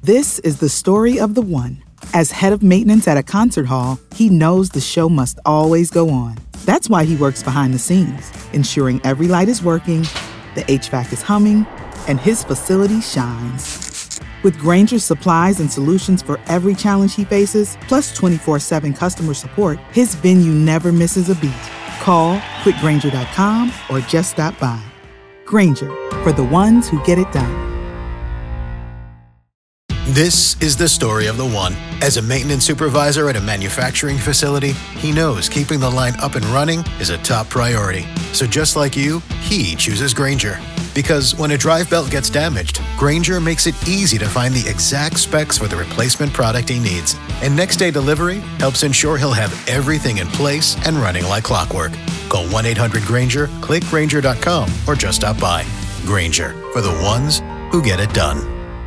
This is the story of the one. As head of maintenance at a concert hall, he knows the show must always go on. That's why he works behind the scenes, ensuring every light is working, the HVAC is humming, and his facility shines. With Grainger's supplies and solutions for every challenge he faces, plus 24/7 customer support, his venue never misses a beat. Call quickgrainger.com or just stop by. Grainger, for the ones who get it done. This is the story of the one. As a maintenance supervisor at a manufacturing facility, he knows keeping the line up and running is a top priority. So just like you, he chooses Grainger. Because when a drive belt gets damaged, Grainger makes it easy to find the exact specs for the replacement product he needs. And next day delivery helps ensure he'll have everything in place and running like clockwork. Call 1-800-GRAINGER, click Grainger.com, or just stop by. Grainger, for the ones who get it done.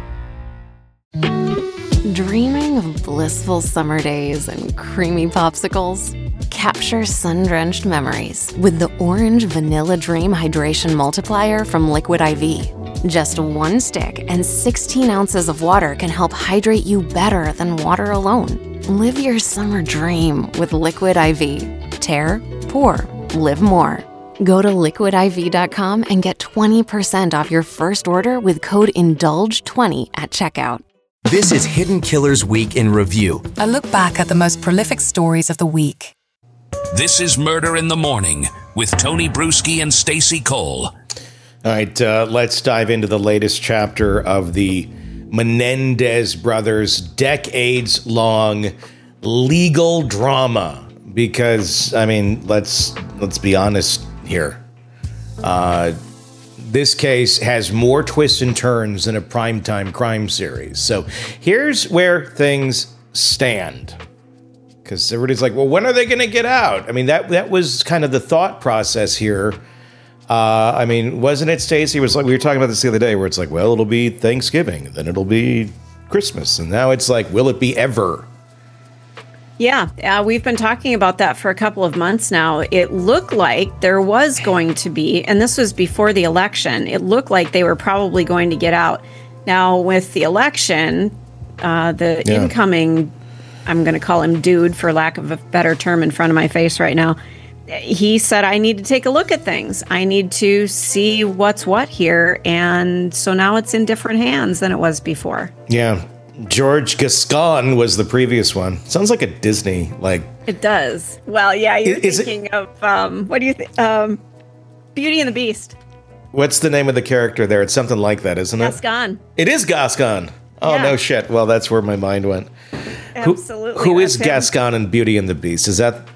Dreaming of blissful summer days and creamy popsicles? Capture sun-drenched memories with the Orange Vanilla Dream Hydration Multiplier from Liquid IV. Just one stick and 16 ounces of water can help hydrate you better than water alone. Live your summer dream with Liquid IV. Tear, pour, live more. Go to liquidiv.com and get 20% off your first order with code INDULGE20 at checkout. This is Hidden Killers Week in Review. A look back at the most prolific stories of the week. This is Murder in the Morning with Tony Bruschi and Stacey Cole. All right, let's dive into the latest chapter of the Menendez brothers' decades-long legal drama. Because, I mean, let's be honest here. This case has more twists and turns than a primetime crime series. So here's where things stand. Because everybody's like, well, when are they going to get out? I mean, that was kind of the thought process here. I mean, wasn't it, Stacey? It was like, we were talking about this the other day, where it's like, well, it'll be Thanksgiving, then it'll be Christmas. And now it's like, will it be ever? Yeah, we've been talking about that for a couple of months now. It looked like there was going to be, and this was before the election, it looked like they were probably going to get out. Now, with the election, incoming, I'm going to call him dude for lack of a better term in front of my face right now, he said, I need to take a look at things. I need to see what's what here. And so now it's in different hands than it was before. Yeah. George Gascon was the previous one. Sounds like a Disney, like... It does. Well, yeah, you're thinking of, what do you think? Beauty and the Beast. What's the name of the character there? It's something like that, isn't it? Gascon. It is Gascon. Oh, yeah. No shit. Well, that's where my mind went. Absolutely. Who is Gascon in Beauty and the Beast? Is that...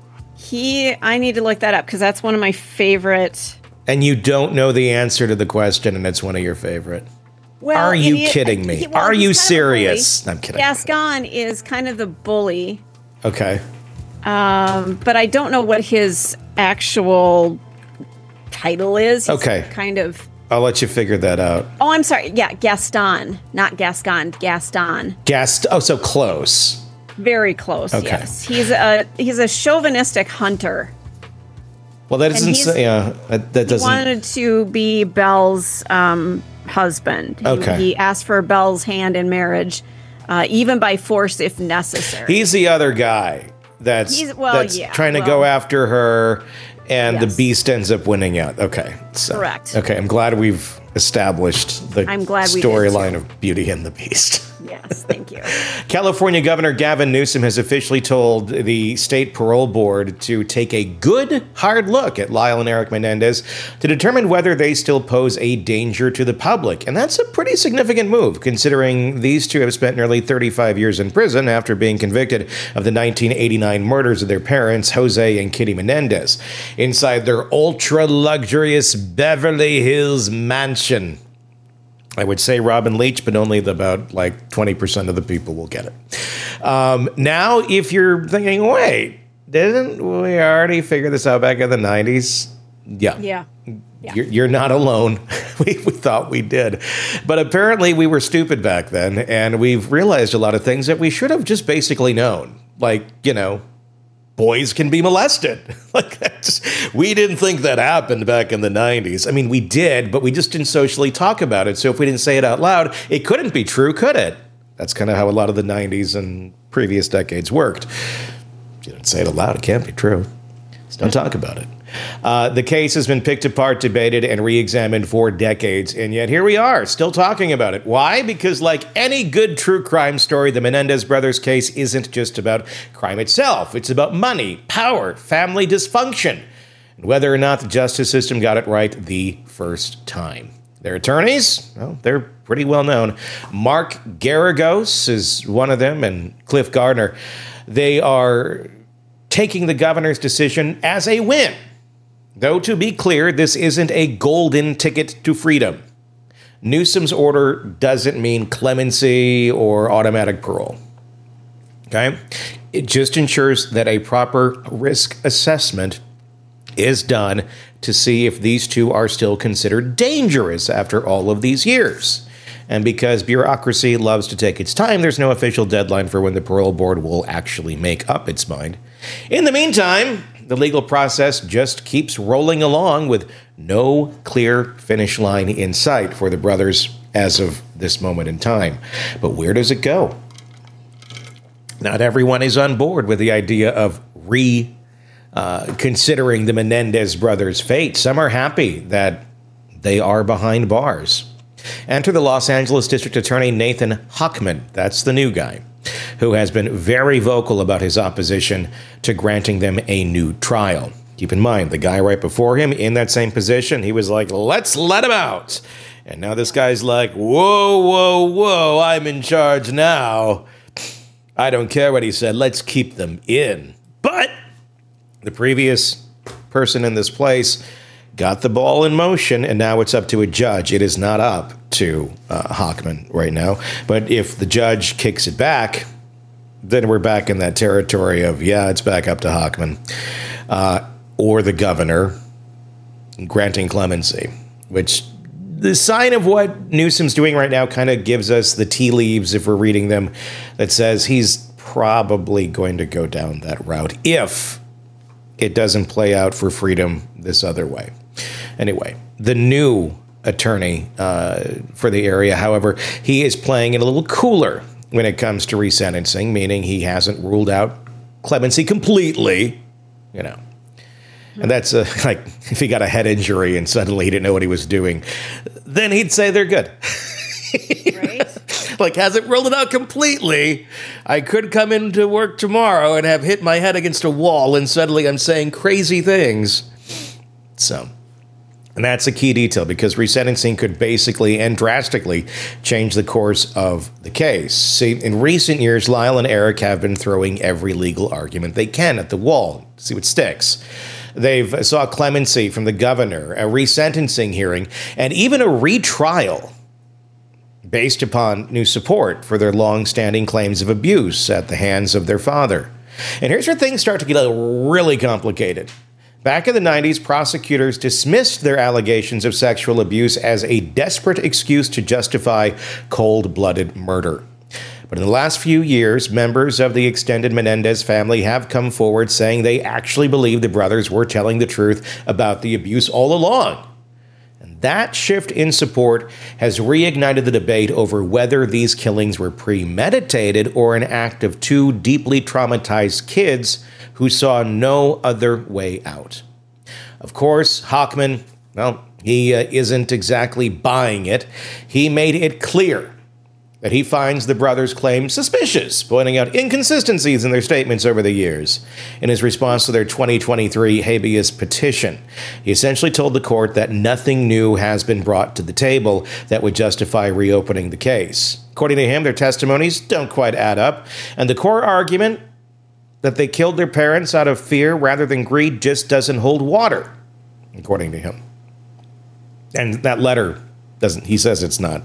I need to look that up, because that's one of my favorite... And you don't know the answer to the question, and it's one of your favorite. Well, are you kidding me? Are you serious? I'm kidding. Gascon is kind of the bully. Okay. But I don't know what his actual title is. He's kind of... I'll let you figure that out. Oh, I'm sorry. Yeah, Gaston. Not Gascon. Gaston. Oh, so close. Very close, okay. Yes. He's a chauvinistic hunter. Well, that doesn't say... that doesn't... He wanted to be Belle's... husband. He asked for Belle's hand in marriage, even by force if necessary. He's the other guy that's trying to go after her, and the Beast ends up winning out. Okay, so correct. Okay, I'm glad we've established the storyline of Beauty and the Beast. Yes, thank you. California Governor Gavin Newsom has officially told the state parole board to take a good, hard look at Lyle and Eric Menendez to determine whether they still pose a danger to the public. And that's a pretty significant move, considering these two have spent nearly 35 years in prison after being convicted of the 1989 murders of their parents, Jose and Kitty Menendez, inside their ultra-luxurious Beverly Hills mansion. I would say Robin Leach, but only about 20% of the people will get it. Now, if you're thinking, wait, didn't we already figure this out back in the 90s? Yeah. You're not alone. We thought we did. But apparently we were stupid back then, and we've realized a lot of things that we should have just basically known. Boys can be molested. We didn't think that happened back in the 90s. I mean, we did, but we just didn't socially talk about it. So if we didn't say it out loud, it couldn't be true, could it? That's kind of how a lot of the 90s and previous decades worked. If you don't say it aloud, it can't be true. Just don't talk about it. The case has been picked apart, debated, and re-examined for decades, and yet here we are, still talking about it. Why? Because like any good true crime story, the Menendez brothers case isn't just about crime itself. It's about money, power, family dysfunction, and whether or not the justice system got it right the first time. Their attorneys, well, they're pretty well known. Mark Geragos is one of them, and Cliff Gardner. They are taking the governor's decision as a win. Though, to be clear, this isn't a golden ticket to freedom. Newsom's order doesn't mean clemency or automatic parole. Okay? It just ensures that a proper risk assessment is done to see if these two are still considered dangerous after all of these years. And because bureaucracy loves to take its time, there's no official deadline for when the parole board will actually make up its mind. In the meantime, the legal process just keeps rolling along with no clear finish line in sight for the brothers as of this moment in time. But where does it go? Not everyone is on board with the idea of considering the Menendez brothers' fate. Some are happy that they are behind bars. Enter the Los Angeles District Attorney Nathan Hochman. That's the new guy, who has been very vocal about his opposition to granting them a new trial. Keep in mind, the guy right before him in that same position, he was like, let's let him out. And now this guy's like, whoa, I'm in charge now. I don't care what he said. Let's keep them in. But the previous person in this place got the ball in motion, and now it's up to a judge. It is not up to Hochman right now. But if the judge kicks it back, then we're back in that territory of, it's back up to Hochman. Or the governor granting clemency, which the sign of what Newsom's doing right now kind of gives us the tea leaves, if we're reading them, that says he's probably going to go down that route if it doesn't play out for freedom this other way. Anyway, the new attorney for the area, however, he is playing it a little cooler when it comes to resentencing, meaning he hasn't ruled out clemency completely, And that's like if he got a head injury and suddenly he didn't know what he was doing, then he'd say they're good. Right? Like, hasn't ruled it out completely. I could come into work tomorrow and have hit my head against a wall and suddenly I'm saying crazy things. So, and that's a key detail because resentencing could basically and drastically change the course of the case. See, in recent years, Lyle and Eric have been throwing every legal argument they can at the wall to see what sticks. They've sought clemency from the governor, a resentencing hearing, and even a retrial based upon new support for their long-standing claims of abuse at the hands of their father. And here's where things start to get really complicated. Back in the 90s, prosecutors dismissed their allegations of sexual abuse as a desperate excuse to justify cold-blooded murder. But in the last few years, members of the extended Menendez family have come forward saying they actually believe the brothers were telling the truth about the abuse all along. And that shift in support has reignited the debate over whether these killings were premeditated or an act of two deeply traumatized kids who saw no other way out. Of course, Hochman, he isn't exactly buying it. He made it clear that he finds the brothers' claims suspicious, pointing out inconsistencies in their statements over the years. In his response to their 2023 habeas petition, he essentially told the court that nothing new has been brought to the table that would justify reopening the case. According to him, their testimonies don't quite add up, and the core argument that they killed their parents out of fear rather than greed just doesn't hold water, according to him. And that letter doesn't, he says it's not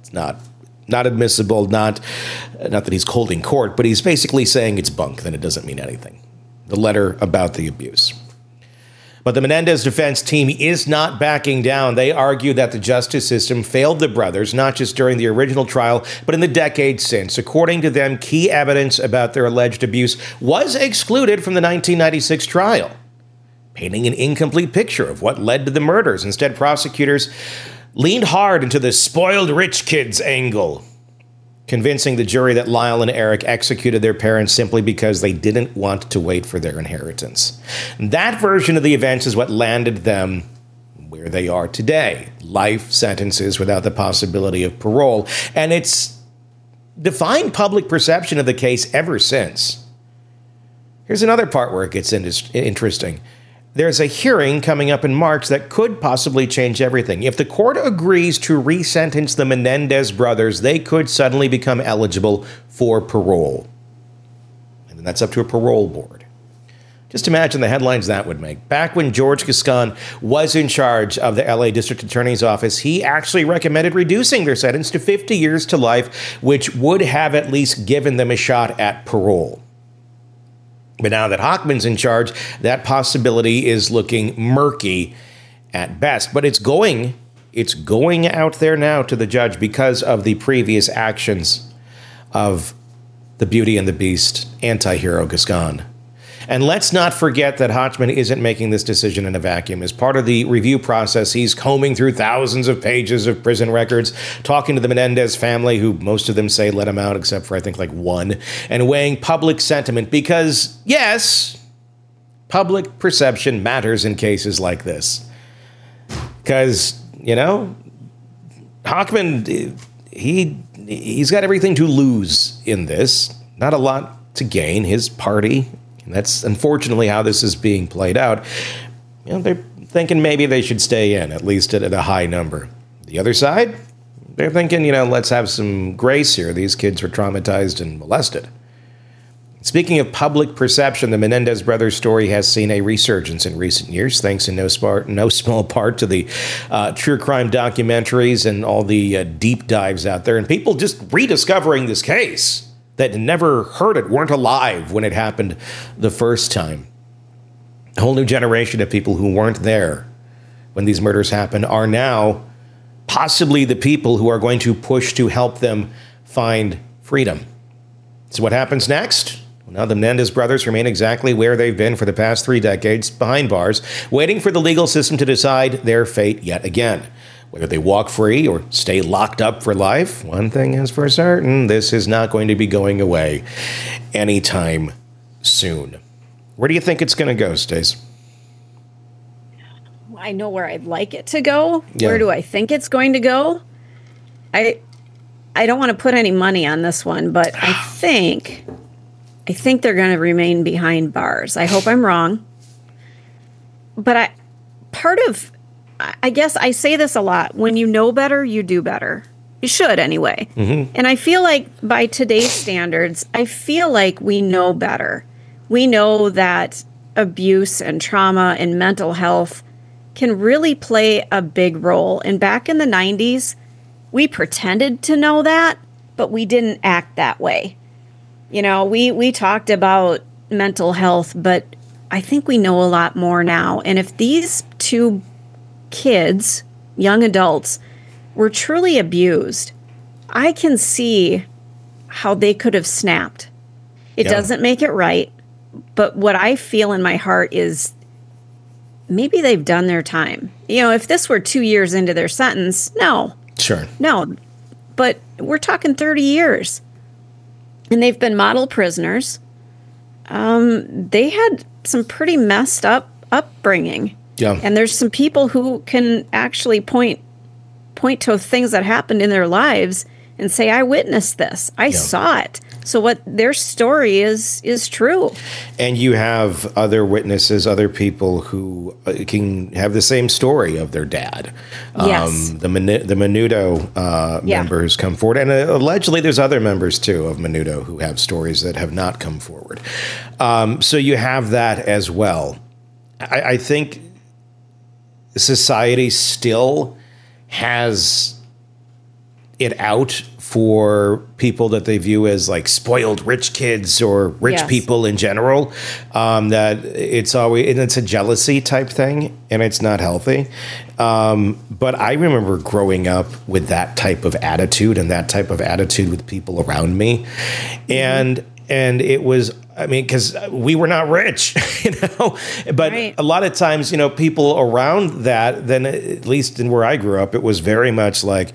admissible, not that he's holding court, but he's basically saying it's bunk, then it doesn't mean anything. The letter about the abuse. But the Menendez defense team is not backing down. They argue that the justice system failed the brothers, not just during the original trial, but in the decades since. According to them, key evidence about their alleged abuse was excluded from the 1996 trial, painting an incomplete picture of what led to the murders. Instead, prosecutors leaned hard into the spoiled rich kids angle. convincing the jury that Lyle and Eric executed their parents simply because they didn't want to wait for their inheritance. That version of the events is what landed them where they are today. Life sentences without the possibility of parole. And it's defined public perception of the case ever since. Here's another part where it gets interesting. There's a hearing coming up in March that could possibly change everything. If the court agrees to resentence the Menendez brothers, they could suddenly become eligible for parole. And that's up to a parole board. Just imagine the headlines that would make. Back when George Gascon was in charge of the LA District Attorney's Office, he actually recommended reducing their sentence to 50 years to life, which would have at least given them a shot at parole. But now that Hochman's in charge, that possibility is looking murky at best. But it's going out there now to the judge because of the previous actions of the Beauty and the Beast anti-hero Gascon. And let's not forget that Hochman isn't making this decision in a vacuum. As part of the review process, he's combing through thousands of pages of prison records, talking to the Menendez family, who most of them say let him out, except for I think like one, and weighing public sentiment because, yes, public perception matters in cases like this. Because, Hochman, he's got everything to lose in this, not a lot to gain. His party... That's unfortunately how this is being played out. They're thinking maybe they should stay in, at least at a high number. The other side, they're thinking, let's have some grace here. These kids were traumatized and molested. Speaking of public perception, the Menendez brothers story has seen a resurgence in recent years, thanks in no small part to the true crime documentaries and all the deep dives out there, and people just rediscovering this case that never heard it, weren't alive when it happened the first time. A whole new generation of people who weren't there when these murders happened are now possibly the people who are going to push to help them find freedom. So what happens next? Well, now the Menendez brothers remain exactly where they've been for the past 3 decades, behind bars, waiting for the legal system to decide their fate yet again. Whether they walk free or stay locked up for life, one thing is for certain, this is not going to be going away anytime soon. Where do you think it's going to go, Stace? I know where I'd like it to go. Yeah. Where do I think it's going to go? I don't want to put any money on this one, but I think they're going to remain behind bars. I hope I'm wrong. But I guess I say this a lot. When you know better, you do better. You should anyway. Mm-hmm. And I feel like by today's standards, I feel like we know better. We know that abuse and trauma and mental health can really play a big role. And back in the 90s, we pretended to know that, but we didn't act that way. We talked about mental health, but I think we know a lot more now. And if these two kids, young adults, were truly abused, I can see how they could have snapped. It doesn't make it right, but what I feel in my heart is maybe they've done their time. If this were 2 years into their sentence, no. Sure. No, but we're talking 30 years. And they've been model prisoners. They had some pretty messed up upbringing. Yeah. And there's some people who can actually point to things that happened in their lives and say, I witnessed this. I saw it. So what their story is true. And you have other witnesses, other people who can have the same story of their dad. Yes. The Menudo member who's come forward. And allegedly there's other members, too, of Menudo who have stories that have not come forward. So you have that as well. I think society still has it out for people that they view as like spoiled rich kids or rich people in general. That it's always, and it's a jealousy type thing, and it's not healthy. But I remember growing up with that type of attitude and that type of attitude with people around me. And And it was, I mean, because we were not rich, but right. A lot of times, people around that, then at least in where I grew up, it was very much like,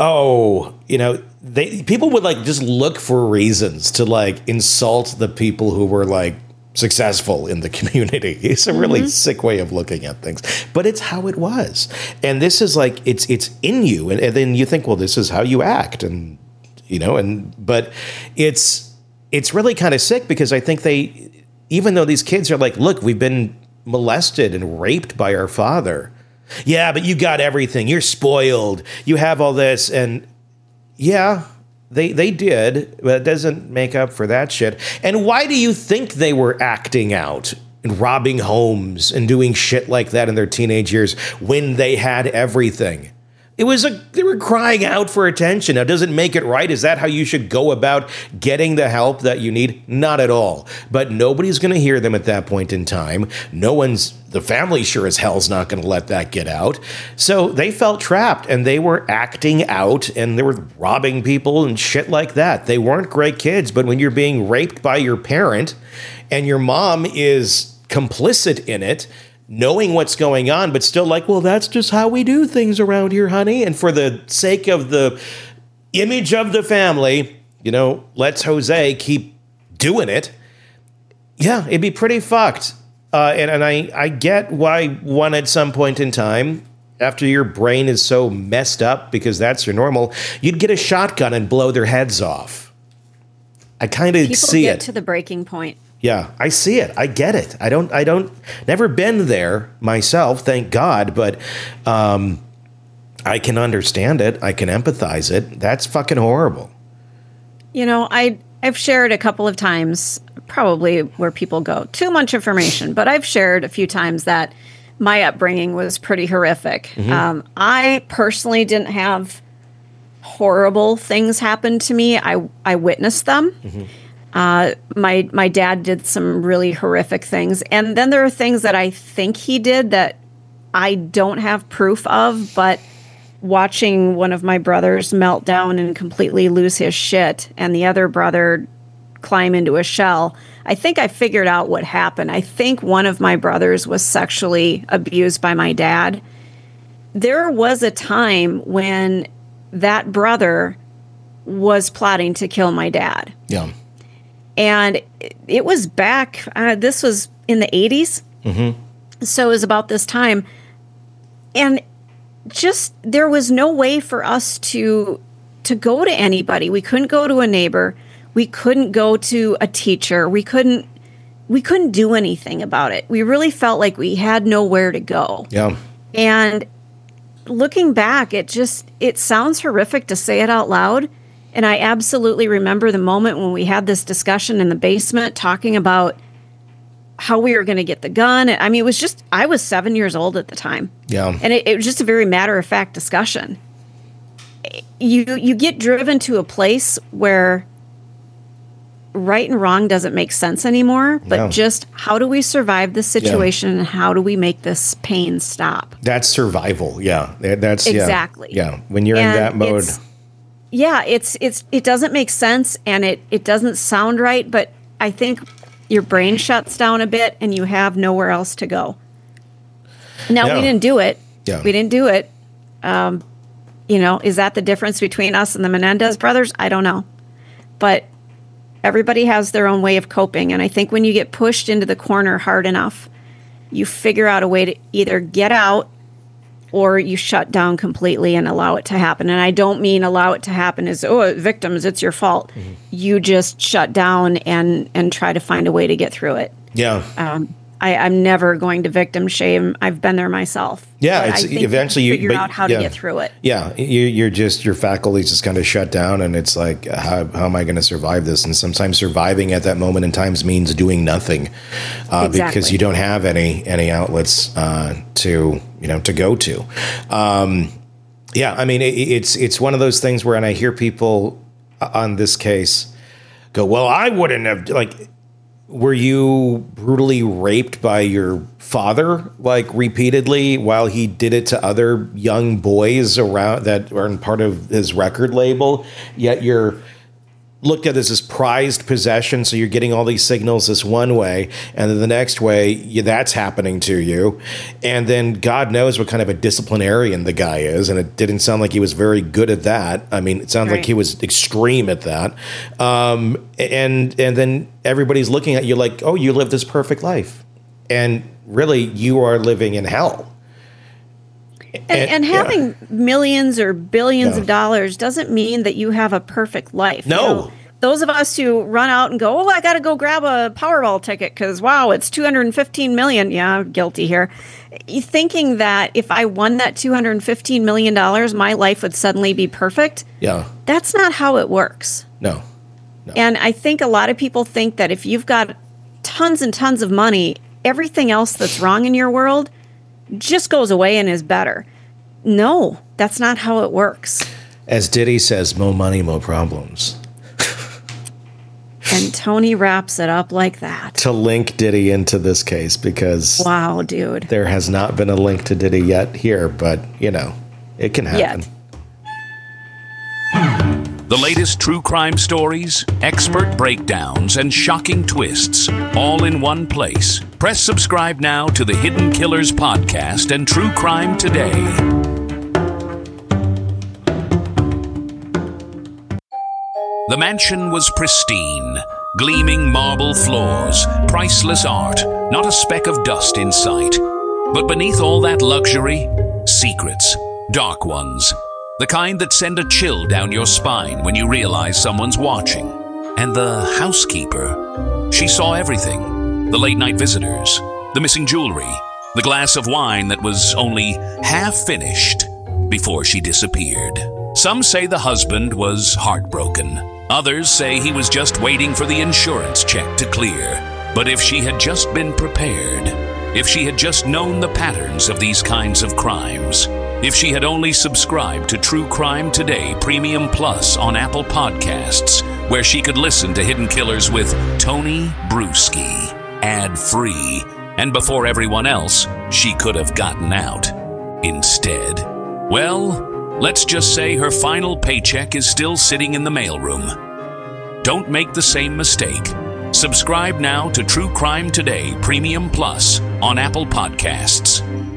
people would like just look for reasons to like insult the people who were like successful in the community. It's a really sick way of looking at things, but it's how it was. And this is like, it's in you. And then you think, well, this is how you act. But it's really kind of sick because I think even though these kids are like, look, we've been molested and raped by our father. Yeah, but you got everything. You're spoiled. You have all this. And yeah, they did, but it doesn't make up for that shit. And why do you think they were acting out and robbing homes and doing shit like that in their teenage years when they had everything? They were crying out for attention. Now, does it make it right? Is that how you should go about getting the help that you need? Not at all. But nobody's going to hear them at that point in time. The family sure as hell's not going to let that get out. So they felt trapped and they were acting out and they were robbing people and shit like that. They weren't great kids, but when you're being raped by your parent and your mom is complicit in it, knowing what's going on, but still like, well, that's just how we do things around here, honey. And for the sake of the image of the family, let's Jose keep doing it. Yeah, it'd be pretty fucked. And I get why one at some point in time, after your brain is so messed up because that's your normal, you'd get a shotgun and blow their heads off. I kind of see it. People get to the breaking point. Yeah, I see it. I get it. I don't, never been there myself, thank God, but I can understand it. I can empathize it. That's fucking horrible. I've shared a couple of times, probably where people go, too much information, but I've shared a few times that my upbringing was pretty horrific. I personally didn't have horrible things happen to me. I witnessed them. My dad did some really horrific things. And then there are things that I think he did that I don't have proof of, but watching one of my brothers melt down and completely lose his shit and the other brother climb into a shell, I think I figured out what happened. I think one of my brothers was sexually abused by my dad. There was a time when that brother was plotting to kill my dad. Yeah. And it was back, this was in the 80s. So it was about this time. And just, there was no way for us to go to anybody. We couldn't go to a neighbor. We couldn't go to a teacher. We couldn't do anything about it. We really felt like we had nowhere to go. Yeah. And looking back, it sounds horrific to say it out loud. And I absolutely remember the moment when we had this discussion in the basement talking about how we were going to get the gun. I mean, I was 7 years old at the time. Yeah. And it was just a very matter-of-fact discussion. You get driven to a place where right and wrong doesn't make sense anymore, but just how do we survive this situation and how do we make this pain stop? That's survival. Yeah. That's exactly. Yeah. When you're in that mode. It doesn't make sense and it doesn't sound right, but I think your brain shuts down a bit and you have nowhere else to go. Now, we didn't do it. Yeah. We didn't do it. Is that the difference between us and the Menendez brothers? I don't know. But everybody has their own way of coping. And I think when you get pushed into the corner hard enough, you figure out a way to either get out or you shut down completely and allow it to happen. And I don't mean allow it to happen as, victims, it's your fault. You just shut down and try to find a way to get through it. Yeah. I'm never going to victim shame. I've been there myself. Yeah, it's eventually you figure out how to get through it. Yeah, your faculties just kind of shut down, and it's like, how am I going to survive this? And sometimes surviving at that moment in times means doing nothing, because you don't have any outlets to go to. I mean, it's one of those things where, and I hear people on this case go, well, I wouldn't have, like. Were you brutally raped by your father, like, repeatedly while he did it to other young boys around that are part of his record label? Yet you're looked at as prized possession. So you're getting all these signals this one way, and then the next way, that's happening to you. And then God knows what kind of a disciplinarian the guy is. And it didn't sound like he was very good at that. I mean, it sounds like he was extreme at that. And then everybody's looking at you like, oh, you live this perfect life. And really, you are living in hell. And having millions or billions of dollars doesn't mean that you have a perfect life. No. You know, those of us who run out and go, oh, I got to go grab a Powerball ticket because, wow, it's $215 million. Yeah, guilty here. Thinking that if I won that $215 million, my life would suddenly be perfect. Yeah. That's not how it works. No. And I think a lot of people think that if you've got tons and tons of money, everything else that's wrong in your world just goes away and is better. No, that's not how it works. As Diddy says, more money, more problems. And Tony wraps it up like that. To link Diddy into this case, because wow, dude, there has not been a link to Diddy yet here, but it can happen. The latest true crime stories, expert breakdowns, and shocking twists, all in one place. Press subscribe now to the Hidden Killers podcast and True Crime Today. The mansion was pristine, gleaming marble floors, priceless art, not a speck of dust in sight. But beneath all that luxury, secrets, dark ones. The kind that send a chill down your spine when you realize someone's watching. And the housekeeper, she saw everything. The late-night visitors, the missing jewelry, the glass of wine that was only half finished before she disappeared. Some say the husband was heartbroken. Others say he was just waiting for the insurance check to clear. But if she had just been prepared, if she had just known the patterns of these kinds of crimes, if she had only subscribed to True Crime Today Premium Plus on Apple Podcasts, where she could listen to Hidden Killers with Tony Bruschi, ad-free, and before everyone else, she could have gotten out. Instead, well, let's just say her final paycheck is still sitting in the mailroom. Don't make the same mistake. Subscribe now to True Crime Today Premium Plus on Apple Podcasts.